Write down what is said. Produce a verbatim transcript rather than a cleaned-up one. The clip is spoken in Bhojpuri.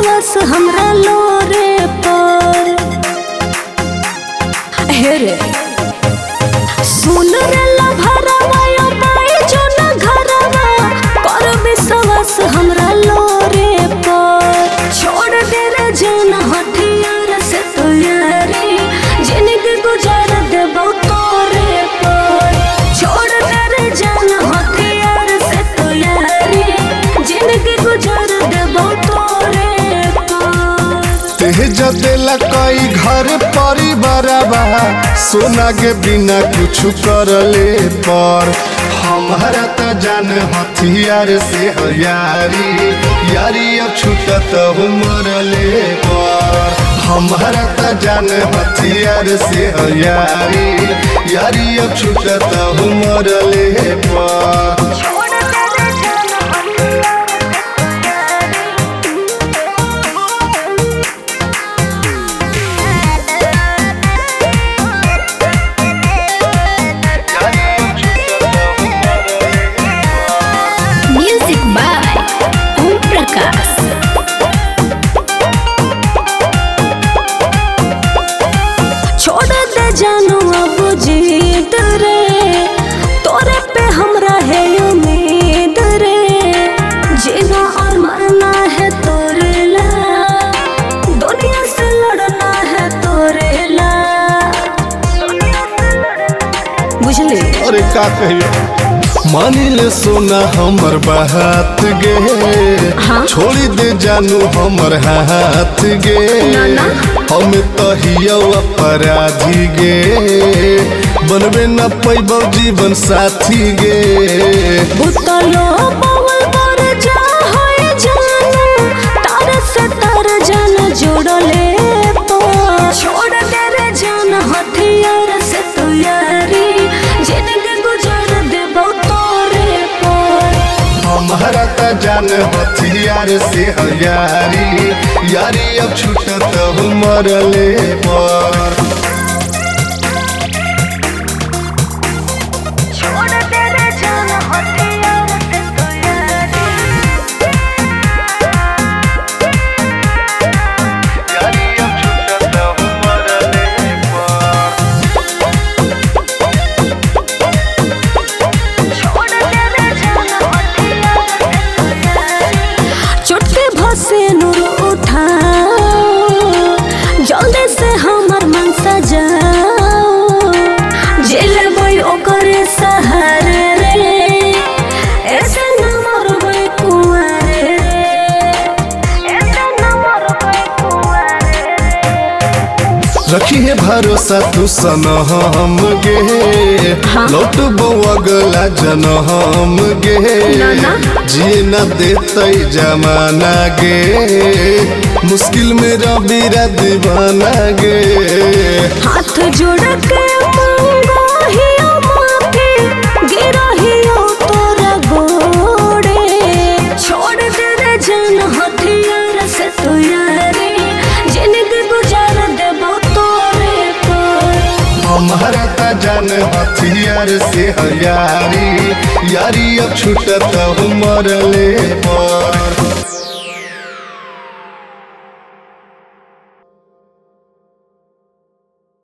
विश्वास हमरा लोरे पर हे रे सुन रे लभरवा यो पाई जो न घरवा कर विश्वास हमरा लोरे पर छोड़ दे रे जान हथियार से तो यारी जिंदगी गुजार देबो तोरे पर छोड़ दे रे जान हथियार से तो यारी जिंदगी गुजार देबो तोरे पर तेज देला कई घर परिवारवा सोना के बिना कुछ करले पर हमारा त जान हथियार से हो यारी यारी अब छूटत हो मरले पर हमारा त जान हथियार से हो यारी यारी अब छूटत हो मरले पर छोड़ दे जानू अब जीत रे तोरे पे हमरा है उम्मीद रे जीना और मरना है तोरे ला दुनिया से लड़ना है तोरे ला बुझले अरे का कहियो मानिल सोना हमर बात गे हाँ? छोड़ी दे जानू हमर हाथ गे हम तो हियो अपराधी गे बनबे न पैबो जीवन साथी गे बुतलो बावल पर जा होए जानू तार से तार जान जोड़ले तो छोड़ दे रे जान हथियार से तू यारी जिंदगी गुजार देबो तोरे पर हमारा त जान हथियार से हो यारी यारी अब छूटत हो मरले पर छोड़ दे रे जान हथियार से तू यारी यारी अब छूटत हो मरले पर छोड़ दे रे जान हथियार से तू यारी चुटकी भसे नूर उठा जल्दी से हमर मन सजाओ जेल बोई ओकरे सहारे रे ऐसे न मरबै कुंवारे ऐसे न मरबै कुंवारे रखी है भरोसा तू सनम गे हाँ? लौट अगला जनम गे ना, ना। जिए न देते जमाना गे मुश्किल में रबी दीवाना गे हाथ जोड़ के मांगो हियो माफी गिरो हियो तोरा गोड़े छोड़ दे रे जान हथियार से तू यारी जिंदगी गुजार देबो तोरे पर हमारा त जान हथियार से हो यारी यारी अब छूटत हो मरले पर